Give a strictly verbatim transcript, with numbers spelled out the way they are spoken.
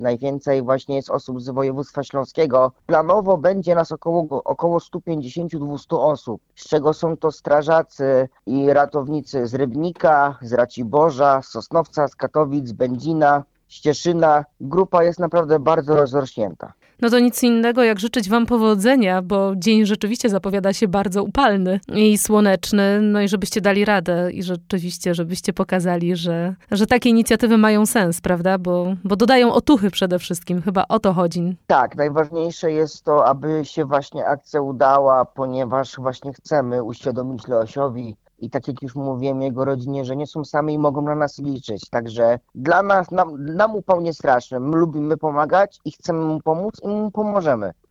najwięcej właśnie jest osób z województwa śląskiego. Planowo będzie nas około, około sto pięćdziesiąt do dwustu osób, z czego są to strażacy i ratownicy z Rybnika, z Raciborza, z Sosnowca, z Katowic, z Będzina, Cieszyna. Grupa jest naprawdę bardzo rozrośnięta. No to nic innego jak życzyć wam powodzenia, bo dzień rzeczywiście zapowiada się bardzo upalny i słoneczny, no i żebyście dali radę i rzeczywiście, żebyście pokazali, że, że takie inicjatywy mają sens, prawda? Bo, bo dodają otuchy przede wszystkim, chyba o to chodzi. Tak, najważniejsze jest to, aby się właśnie akcja udała, ponieważ właśnie chcemy uświadomić Leosiowi i tak jak już mówiłem jego rodzinie, że nie są sami i mogą na nas liczyć. Także dla nas, nam, nam upał nie straszny. My lubimy pomagać i chcemy mu pomóc i mu pomożemy.